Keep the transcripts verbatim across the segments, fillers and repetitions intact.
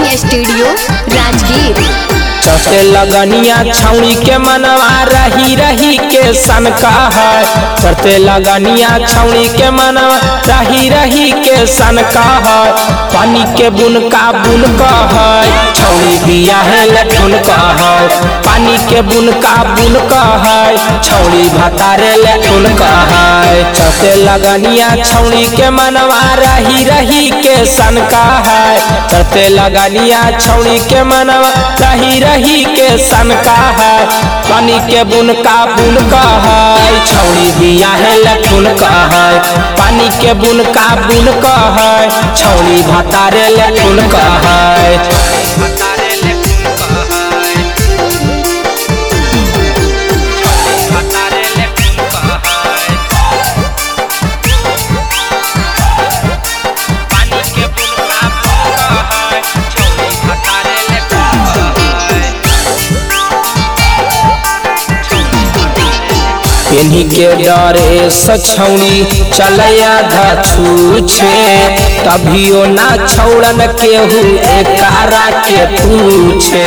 Studio Rajgir. चौथे लगनिया छौड़ी के मनवा रही रही के सन का है। चौथे लगनिया छौड़ी के मनवा रही रही के सन का है। पानी के बुन का बुन का है छौड़ी बिया है लठुन का है। पानी के बुन का बुन का है छौड़ी भतारे लठुन का है। चौथे लगनिया छौड़ी के मनवा रही रही के सन का है। चौथे लगनिया छौड़ी के मनवा रही रही के सन का है। पानी के बुन का बुन का है छौड़ी बिया है लठुन का है। पानी के बुन का बुन का है छौड़ी भतारे लठुन का है। पेन्ही के डरे सछौनी चलया छूछे। तभियो ना छौड़न केहू एकारा के पूछे।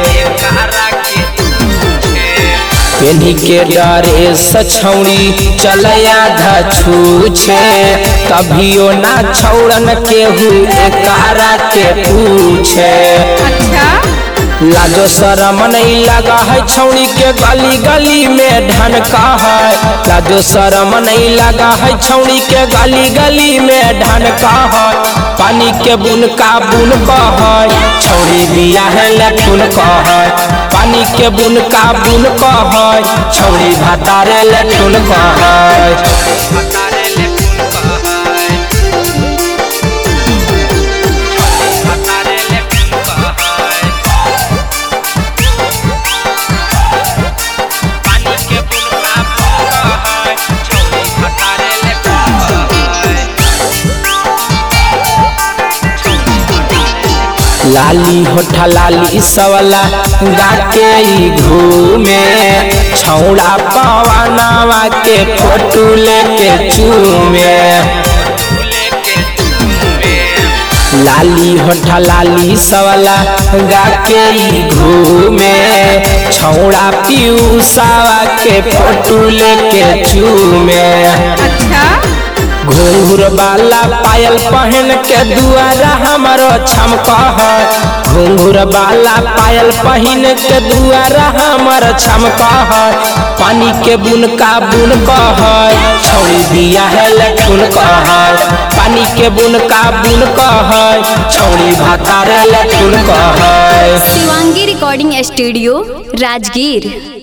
पेन्ही के डरे सछौनी चलया छूछे। तभियो ना छौड़न केहू एकारा के पूछे। अच्छा लाजो शरम नहीं लगा है छौड़ी के गली गली में ढन का है। लाजो शरम नहीं लगा है छौड़ी के गली गली में ढन का है। पानी के बुन का बुन का है छौड़ी बिया है लठुन का है। पानी के बुन का बुन का है छौड़ी भतारे लठुन का है। लाली होठा लाली सवला गाके घूमे। छौड़ा पवनवा के फोटो लेके चूमे। लाली होठा लाली सवला गाके घूमे। छौड़ा पीयूसावा के फोटो लेके चूमे। अच्छा घुंघुर वाला पायल पहन के दुआरा हमारो छमका है। घुंघुर वाला पायल पहन के दुआरा हमार छमका है। पानी के बुन का बुन का है छौड़ी बिया है लठुन का है। पानी के बुन का बुन का है छौड़ी भतारे लठुन का है। Shivangi recording studio Rajgir.